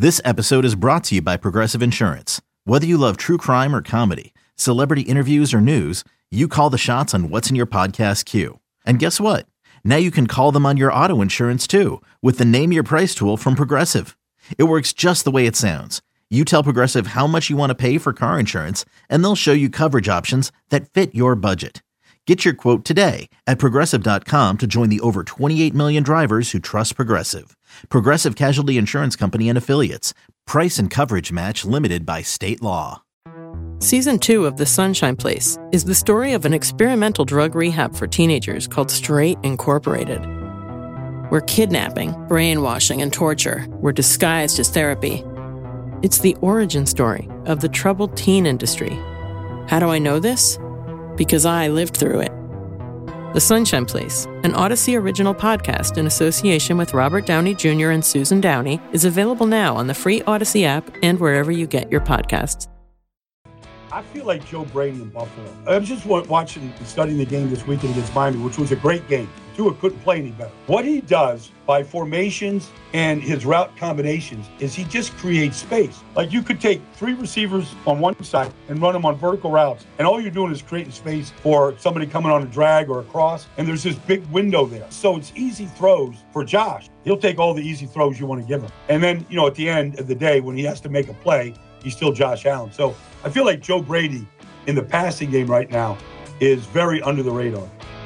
This episode is brought to you by Progressive Insurance. Whether you love true crime or comedy, celebrity interviews or news, you call the shots on what's in your podcast queue. And guess what? Now you can call them on your auto insurance too with the Name Your Price tool from Progressive. It works just the way it sounds. You tell Progressive how much you want to pay for car insurance, and they'll show you coverage options that fit your budget. Get your quote today at Progressive.com to join the over 28 million drivers who trust Progressive. Progressive Casualty Insurance Company and Affiliates. Price and coverage match limited by state law. Season 2 of The Sunshine Place is the story of an experimental drug rehab for teenagers called Straight Incorporated, where kidnapping, brainwashing, and torture were disguised as therapy. It's the origin story of the troubled teen industry. How do I know this? Because I lived through it. The Sunshine Place, an Odyssey original podcast in association with Robert Downey Jr. and Susan Downey, is available now on the free Odyssey app and wherever you get your podcasts. I feel like Joe Brady in Buffalo. I was just watching and studying the game this weekend against Miami, which was a great game. Tua couldn't play any better. What he does by formations and his route combinations is he just creates space. Like you could take three receivers on one side and run them on vertical routes, and all you're doing is creating space for somebody coming on a drag or a cross, and there's this big window there. So it's easy throws for Josh. He'll take all the easy throws you want to give him. And then, at the end of the day, when he has to make a play, he's still Josh Allen. So I feel like Joe Brady in the passing game right now is very under the radar.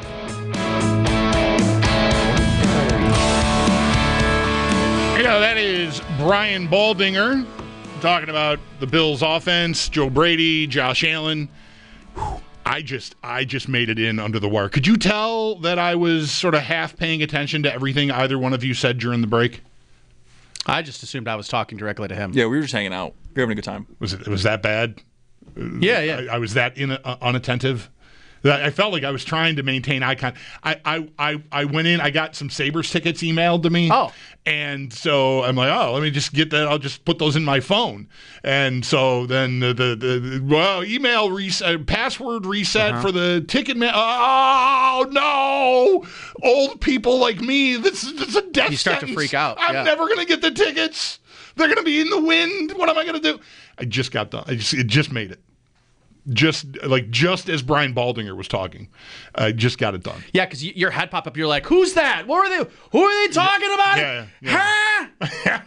That is Brian Baldinger talking about the Bills offense, Joe Brady, Josh Allen. I just made it in under the wire. Could you tell that I was sort of half paying attention to everything either one of you said during the break? I just assumed I was talking directly to him. Yeah, we were just hanging out. We were having a good time. Was that bad? Yeah. I was that unattentive. I felt like I was trying to maintain eye contact. I went in. I got some Sabres tickets emailed to me. Oh. And so I'm like, let me just get that. I'll just put those in my phone. And so then the email reset, password reset for the ticket. Oh, no. Old people like me, this is a death You start sentence. to freak out. I'm never going to get the tickets. They're going to be in the wind. What am I going to do? I just got done. It just made it. Just as Brian Baldinger was talking, I just got it done. Yeah, because your head popped up. You're like, "Who's that? Who are they talking about? Yeah. Huh?"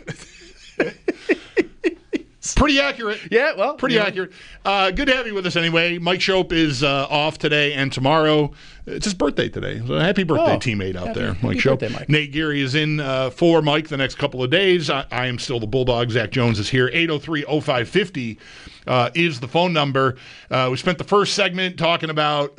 Pretty accurate. Yeah, well, pretty accurate. Good to have you with us anyway. Mike Shope is off today and tomorrow. It's his birthday today. So happy birthday, teammate out there, Mike Shope. Birthday, Mike. Nate Geary is in for Mike the next couple of days. I am still the Bulldog. Zach Jones is here. 803-0550 is the phone number. We spent the first segment talking about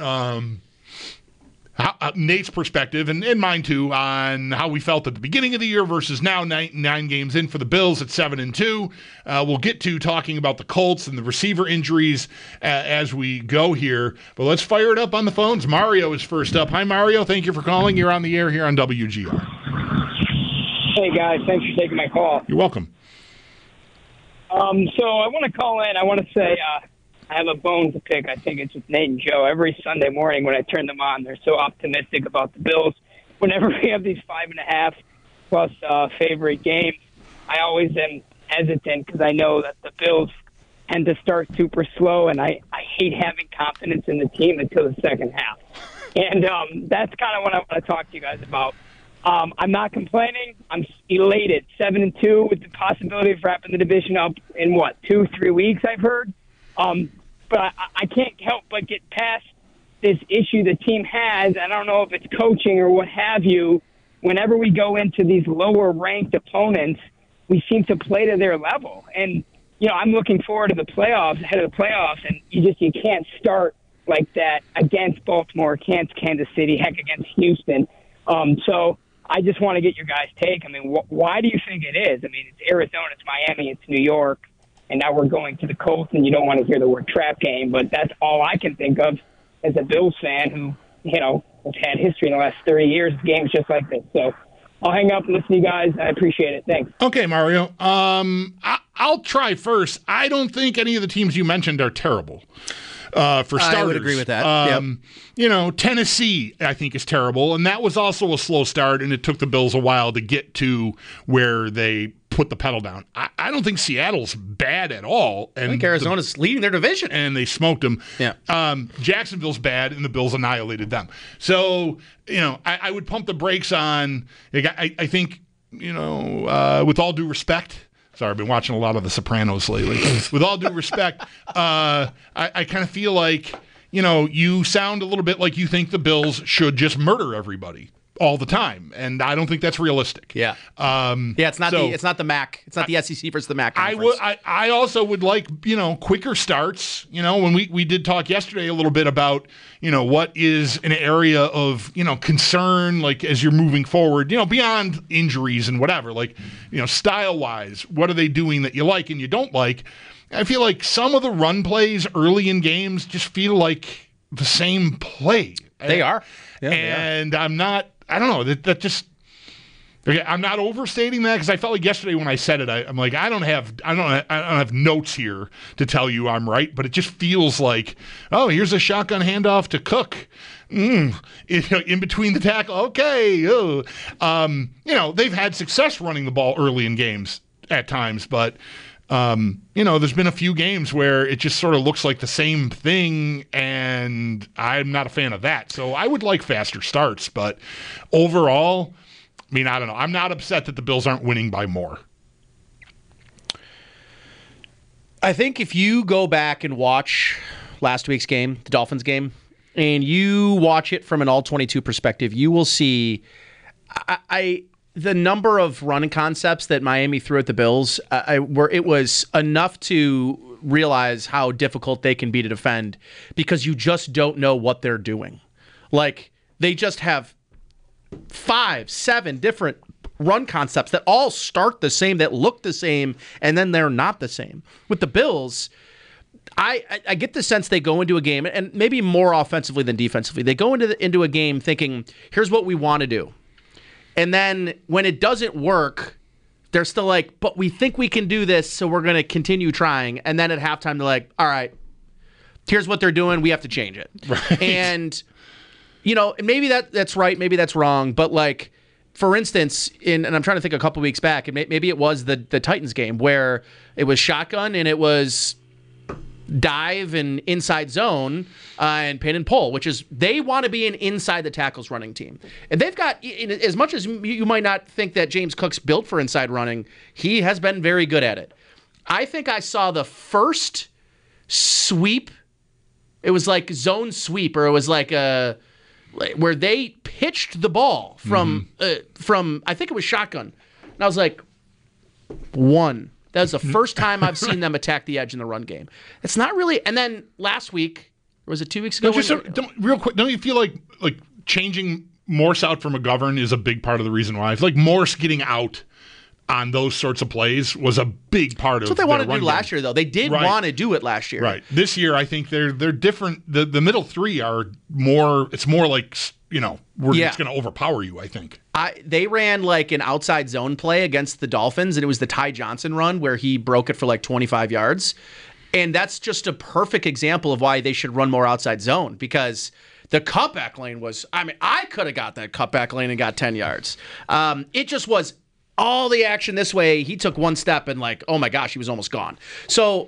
Nate's perspective, and mine too, on how we felt at the beginning of the year versus now, nine games in for the Bills at 7-2. We'll get to talking about the Colts and the receiver injuries as we go here. But let's fire it up on the phones. Mario is first up. Hi, Mario. Thank you for calling. You're on the air here on WGR. Hey, guys. Thanks for taking my call. You're welcome. So I want to call in. I want to say I have a bone to pick. I think it's with Nate and Joe. Every Sunday morning when I turn them on, they're so optimistic about the Bills. Whenever we have these 5.5 plus favorite games, I always am hesitant because I know that the Bills tend to start super slow, and I hate having confidence in the team until the second half. And that's kind of what I want to talk to you guys about. I'm not complaining. I'm elated. 7-2 with the possibility of wrapping the division up in, 2-3 weeks, I've heard. But I can't help but get past this issue the team has. I don't know if it's coaching or what have you. Whenever we go into these lower-ranked opponents, we seem to play to their level. And, I'm looking forward to the playoffs, ahead of the playoffs, and you can't start like that against Baltimore, against Kansas City, heck, against Houston. So I just want to get your guys' take. I mean, why do you think it is? I mean, it's Arizona, it's Miami, it's New York. And now we're going to the Colts, and you don't want to hear the word trap game, but that's all I can think of as a Bills fan who, has had history in the last 30 years of games just like this. So I'll hang up and listen to you guys. I appreciate it. Thanks. Okay, Mario. I'll try first. I don't think any of the teams you mentioned are terrible. For starters. I would agree with that. Tennessee, I think, is terrible, and that was also a slow start, and it took the Bills a while to get to where they put the pedal down. I don't think Seattle's bad at all. And I think Arizona's leading their division. And they smoked them. Yeah. Jacksonville's bad, and the Bills annihilated them. So, I would pump the brakes on, I think, with all due respect, sorry, I've been watching a lot of The Sopranos lately. With all due respect, I kind of feel like, you sound a little bit like you think the Bills should just murder everybody all the time, and I don't think that's realistic. Yeah, it's not the MAC. It's not the SEC versus the MAC conference. I also would like quicker starts. When we did talk yesterday a little bit about what is an area of concern, like as you're moving forward, beyond injuries and whatever, like style wise, what are they doing that you like and you don't like? I feel like some of the run plays early in games just feel like the same play. They are. Yeah, and I'm not. I don't know. That just. Okay, I'm not overstating that because I felt like yesterday when I said it, I'm like, I don't have notes here to tell you I'm right, but it just feels like, oh, here's a shotgun handoff to Cook, in between the tackle. Okay, they've had success running the ball early in games at times, but. There's been a few games where it just sort of looks like the same thing, and I'm not a fan of that. So I would like faster starts, but overall, I don't know. I'm not upset that the Bills aren't winning by more. I think if you go back and watch last week's game, the Dolphins game, and you watch it from an all-22 perspective, you will see the number of running concepts that Miami threw at the Bills, it was enough to realize how difficult they can be to defend because you just don't know what they're doing. Like, they just have 5-7 different run concepts that all start the same, that look the same, and then they're not the same. With the Bills, I get the sense they go into a game, and maybe more offensively than defensively, they go into a game thinking, here's what we want to do. And then when it doesn't work, they're still like, but we think we can do this, so we're going to continue trying. And then at halftime, they're like, all right, here's what they're doing. We have to change it. Right. And, maybe that's right. Maybe that's wrong. But, like, for instance, and I'm trying to think a couple weeks back, and maybe it was the Titans game where it was shotgun and it was dive and inside zone and pin and pull, which is they want to be an inside the tackles running team. And they've got, as much as you might not think that James Cook's built for inside running, he has been very good at it. I think I saw the first sweep. It was like zone sweep, or it was like where they pitched the ball from I think it was shotgun. And I was like, one. That was the first time I've seen them attack the edge in the run game. It's not really. And then last week, or was it 2 weeks ago? Real quick, don't you feel like changing Morse out for McGovern is a big part of the reason why? I feel like Morse getting out on those sorts of plays was a big part of That's what they wanted to do last year, though. They did want to do it last year. Right. This year, I think they're different. The middle three are more. It's more like it's going to overpower you, I think. They ran like an outside zone play against the Dolphins, and it was the Ty Johnson run where he broke it for like 25 yards. And that's just a perfect example of why they should run more outside zone, because the cutback lane was, I could have got that cutback lane and got 10 yards. It just was all the action this way. He took one step and like, oh my gosh, he was almost gone. So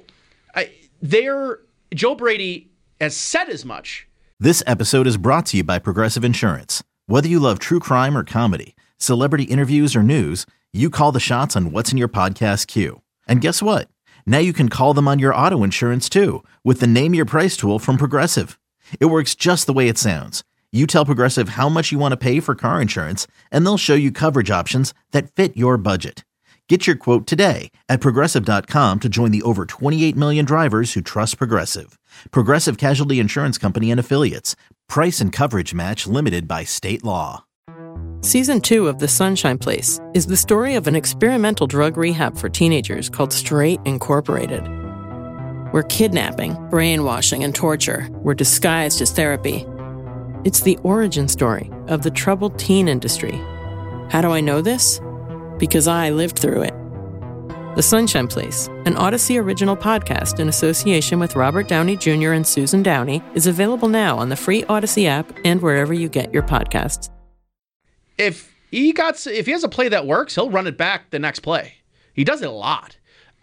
Joe Brady has said as much. This episode is brought to you by Progressive Insurance. Whether you love true crime or comedy, celebrity interviews or news, you call the shots on what's in your podcast queue. And guess what? Now you can call them on your auto insurance too with the Name Your Price tool from Progressive. It works just the way it sounds. You tell Progressive how much you want to pay for car insurance, and they'll show you coverage options that fit your budget. Get your quote today at Progressive.com to join the over 28 million drivers who trust Progressive. Progressive Casualty Insurance Company and Affiliates. Price and coverage match limited by state law. Season 2 of The Sunshine Place is the story of an experimental drug rehab for teenagers called Straight Incorporated, where kidnapping, brainwashing, and torture were disguised as therapy. It's the origin story of the troubled teen industry. How do I know this? Because I lived through it. The Sunshine Place, an Odyssey original podcast in association with Robert Downey Jr. and Susan Downey, is available now on the free Odyssey app and wherever you get your podcasts. If he has a play that works, he'll run it back the next play. He does it a lot.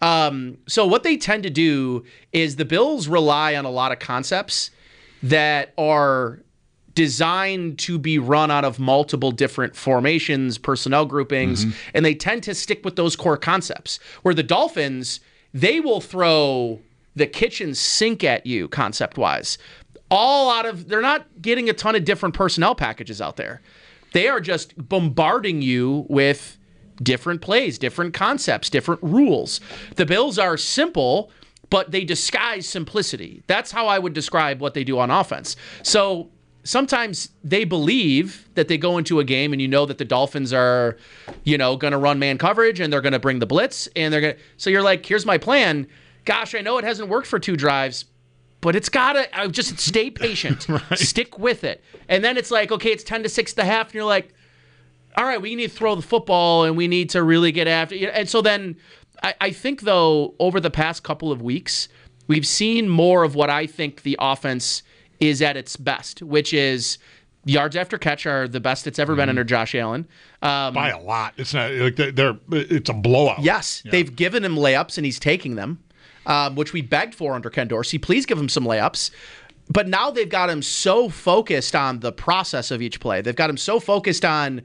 So what they tend to do is the Bills rely on a lot of concepts that are designed to be run out of multiple different formations, personnel groupings, and they tend to stick with those core concepts. Where the Dolphins, they will throw the kitchen sink at you concept-wise. They're not getting a ton of different personnel packages out there. They are just bombarding you with different plays, different concepts, different rules. The Bills are simple, but they disguise simplicity. That's how I would describe what they do on offense. So sometimes they believe that they go into a game and you know that the Dolphins are, going to run man coverage and they're going to bring the blitz so you're like, here's my plan. Gosh, I know it hasn't worked for 2 drives, but it's got to just stay patient. Right. Stick with it. And then it's like, okay, it's 10-6 at the half and you're like, all right, we need to throw the football and we need to really get after it. And so then I think, though, over the past couple of weeks, we've seen more of what I think the offense is at its best, which is yards after catch are the best it's ever been under Josh Allen. By a lot. It's not like it's a blowout. Yes, yeah. They've given him layups and he's taking them, which we begged for under Ken Dorsey. Please give him some layups. But now they've got him so focused on the process of each play. They've got him so focused on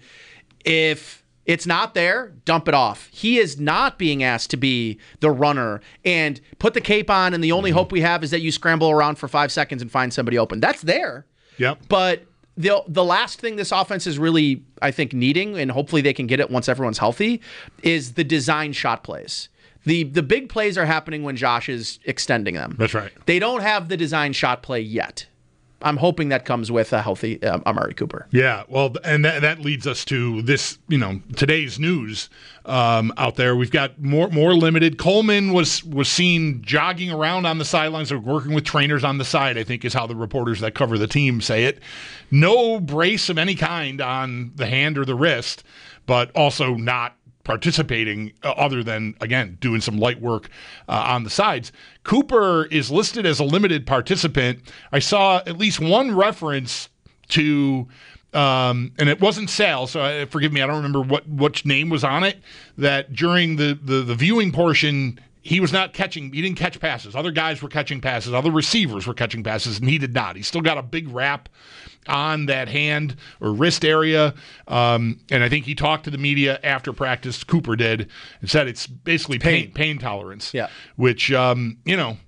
if it's not there, dump it off. He is not being asked to be the runner and put the cape on, and the only hope we have is that you scramble around for 5 seconds and find somebody open. That's there. Yep. But the last thing this offense is really, I think, needing, and hopefully they can get it once everyone's healthy, is the design shot plays. The big plays are happening when Josh is extending them. That's right. They don't have the design shot play yet. I'm hoping that comes with a healthy Amari Cooper. Yeah, well, and that leads us to this, today's news out there. We've got more limited. Coleman was seen jogging around on the sidelines or working with trainers on the side, I think is how the reporters that cover the team say it. No brace of any kind on the hand or the wrist, but also not participating other than, again, doing some light work on the sides. Cooper is listed as a limited participant. I saw at least one reference to, and it wasn't Sal, so forgive me, I don't remember which name was on it, that during the viewing portion, he was not catching, he didn't catch passes. Other guys were catching passes. Other receivers were catching passes, and he did not. He's still got a big wrap on that hand or wrist area. And I think he talked to the media after practice, Cooper did, and said it's basically pain tolerance. Yeah. Which, I don't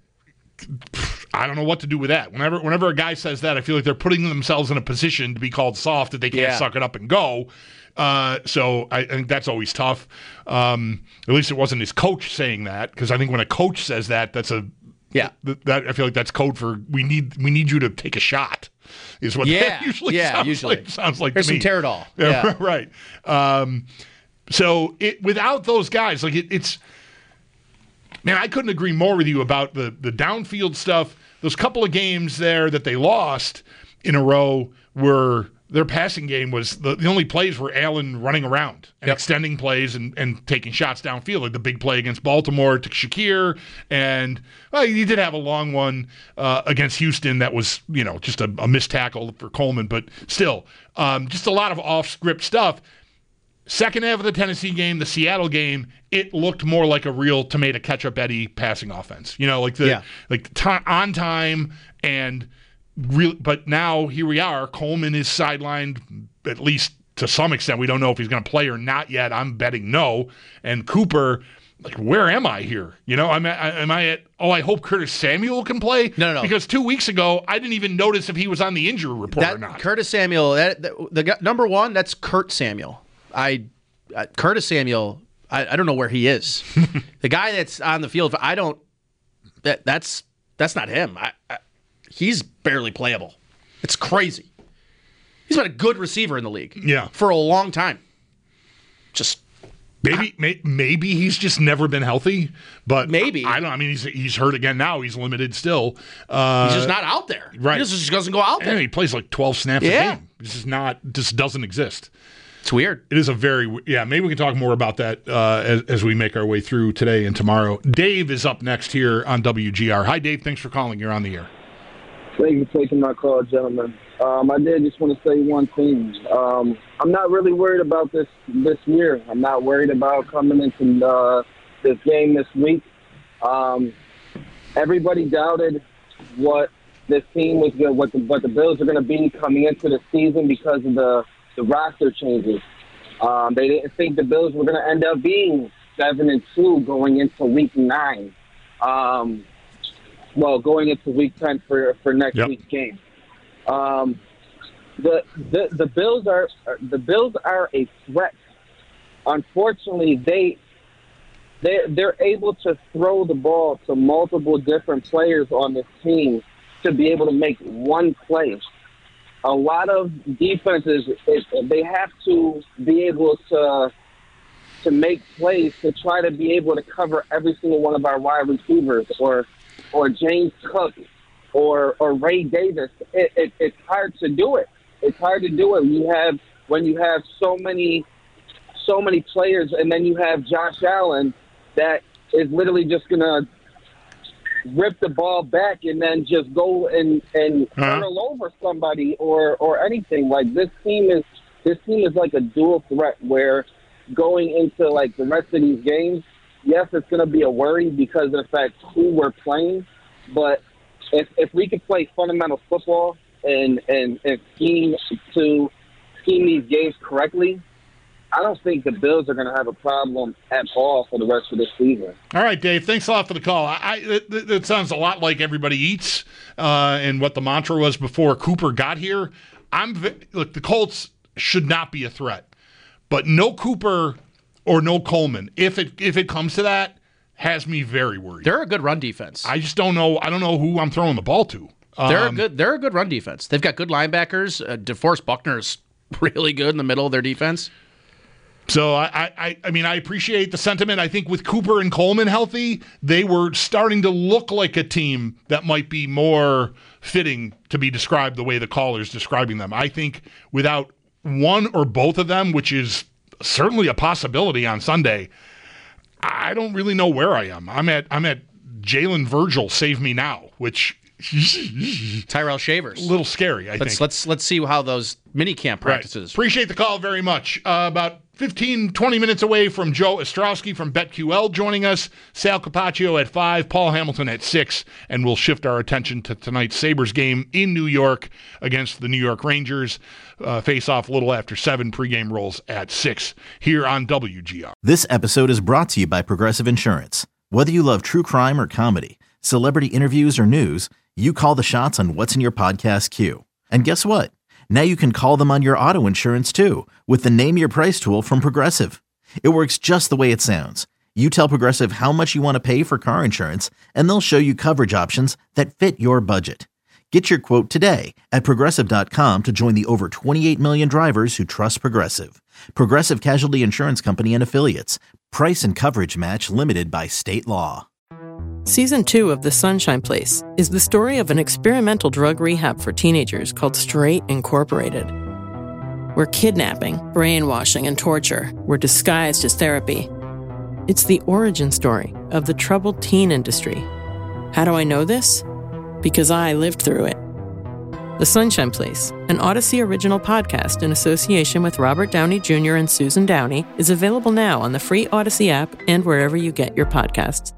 know what to do with that. Whenever a guy says that, I feel like they're putting themselves in a position to be called soft that they can't suck it up and go. So I think that's always tough. At least it wasn't his coach saying that, because I think when a coach says that, that's that I feel like that's code for we need you to take a shot. Is what that usually sounds like. There's to me. Some Teradol. Yeah. Right. So without those guys, like it's. Man, I couldn't agree more with you about the downfield stuff. Those couple of games there that they lost in a row were their passing game was the only plays were Allen running around and extending plays and taking shots downfield, like the big play against Baltimore to Shakir. And he did have a long one against Houston that was, just a missed tackle for Coleman, but still, just a lot of off-script stuff. Second half of the Tennessee game, the Seattle game, it looked more like a real tomato ketchup Eddie passing offense. On time and real. But now here we are. Coleman is sidelined at least to some extent. We don't know if he's going to play or not yet. I'm betting no. And Cooper, like, where am I here? Am I at? Oh, I hope Curtis Samuel can play. No. Because 2 weeks ago, I didn't even notice if he was on the injury report or not. Curtis Samuel, the number one, that's Kurt Samuel. Curtis Samuel, I don't know where he is. The guy that's on the field, that's not him. He's barely playable. It's crazy. He's been a good receiver in the league. Yeah. For a long time. Just maybe he's just never been healthy, but maybe. I don't. I mean, he's hurt again now. He's limited still. He's just not out there. Right. He just doesn't go out there. And he plays like 12 snaps a game. This doesn't exist. It's weird. It is maybe we can talk more about that as we make our way through today and tomorrow. Dave is up next here on WGR. Hi, Dave. Thanks for calling. You're on the air. Thank you for taking my call, gentlemen. I did just want to say one thing. I'm not really worried about this year. I'm not worried about coming into game this week. Everybody doubted what this team was going, what the Bills are going to be coming into the season because of the roster changes. They didn't think the Bills were going to end up being 7-2 going into Week 9. Going into Week 10 for next week's game. The Bills are a threat. Unfortunately, they're able to throw the ball to multiple different players on this team to be able to make one play. A lot of defenses, they have to be able to make plays to try to be able to cover every single one of our wide receivers or James Cook or Ray Davis. It's hard to do it. It's hard to do it. When you have so many players, and then you have Josh Allen that is literally just gonna rip the ball back and then just go and hurl over somebody or anything. Like this team is like a dual threat where going into like the rest of these games, yes, it's gonna be a worry because of the fact who we're playing, but if we could play fundamental football and scheme these games correctly, I don't think the Bills are going to have a problem at all for the rest of the season. All right, Dave, thanks a lot for the call. It sounds a lot like everybody eats and what the mantra was before Cooper got here. Look, the Colts should not be a threat, but no Cooper or no Coleman, if it comes to that, has me very worried. They're a good run defense. I just don't know. I don't know who I'm throwing the ball to. They're a good run defense. They've got good linebackers. DeForest Buckner's really good in the middle of their defense. So, I mean, I appreciate the sentiment. I think with Cooper and Coleman healthy, they were starting to look like a team that might be more fitting to be described the way the caller's describing them. I think without one or both of them, which is certainly a possibility on Sunday, I don't really know where I am. I'm at Jalen Virgil, save me now, which Tyrell Shavers. A little scary, I think. Let's see how those minicamp practices. Right. Appreciate the call very much. About 15, 20 minutes away from Joe Ostrowski from BetQL joining us, Sal Capaccio at 5, Paul Hamilton at 6, and we'll shift our attention to tonight's Sabres game in New York against the New York Rangers. Face off a little after 7, pregame rolls at 6 here on WGR. This episode is brought to you by Progressive Insurance. Whether you love true crime or comedy, celebrity interviews or news, you call the shots on what's in your podcast queue. And guess what? Now you can call them on your auto insurance too with the Name Your Price tool from Progressive. It works just the way it sounds. You tell Progressive how much you want to pay for car insurance, and they'll show you coverage options that fit your budget. Get your quote today at Progressive.com to join the over 28 million drivers who trust Progressive. Progressive Casualty Insurance Company and Affiliates. Price and coverage match limited by state law. Season 2 of The Sunshine Place is the story of an experimental drug rehab for teenagers called Straight Incorporated, where kidnapping, brainwashing, and torture were disguised as therapy. It's the origin story of the troubled teen industry. How do I know this? Because I lived through it. The Sunshine Place, an Odyssey original podcast in association with Robert Downey Jr. and Susan Downey, is available now on the free Odyssey app and wherever you get your podcasts.